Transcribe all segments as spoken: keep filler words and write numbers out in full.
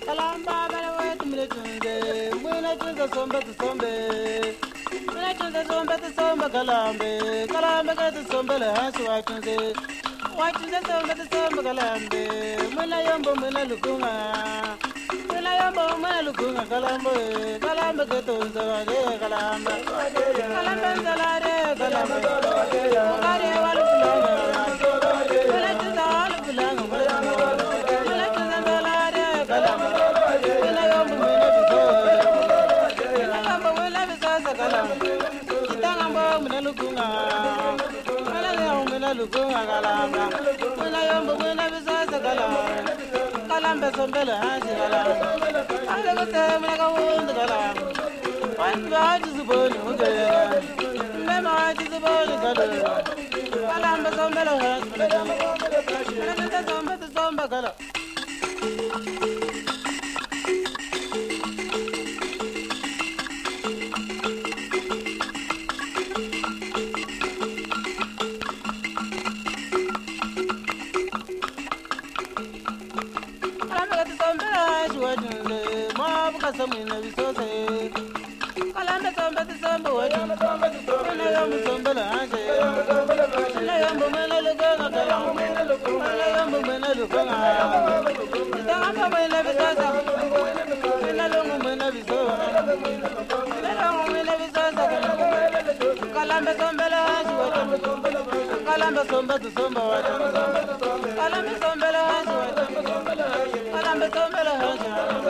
Kalamba bala wet mile tunze, mwina tunze sombe tu sombe. Mwina tunze sombe tu sombe kalambe, kalambe kete sombe le hasu wa tunze. Wa tunze sombe tu sombe kalambe, mwina yombo mwina lukunga. Mwina yombo mwina lukunga kalambe, kalambe kete unzalade kalamba. Kalambe unzalade kalamba, mukari walu kulanga. Mwina tunze walu kulanga, mwina tunze unzalade kalamba. Lukunga kalamba, muna yombo muna bisasa kalamba, kalamba sombele hansi kalamba, ale kote muna kawundi kalamba, wanti haji zuboni mungela, mema haji zuboni kalamba, kalamba sombele hansi kalamba, muna kete sombe te sombe kalamba. Samina bisose kalamba sombe sombe wajum na yombo sombe la anje na yombo mena lugonga kalamba na yombo mena lugonga tanga mena bisose na longo mena bisose na longo mena bisose kalamba sombe la anje wajum kalamba sombe sombe wajum kalamba sombe la anje wajum kalamba sombe la anje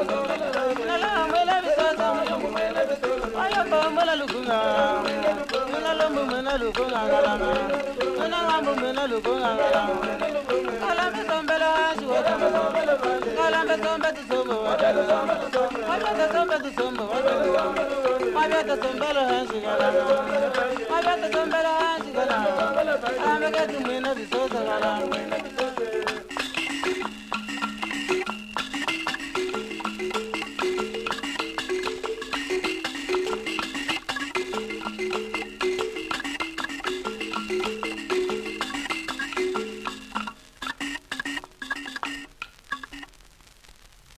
mena lukunga, mena lombo mena lukunga kalama, mena lambo mena lukunga kalama. Kalama sombela shiwata, kalama sombe tu sombo wata, kalama sombe tu sombo wata, kalama sombela hansi kalama, kalama sombela hansi kalama, kalama ketu mena bisosa kalama.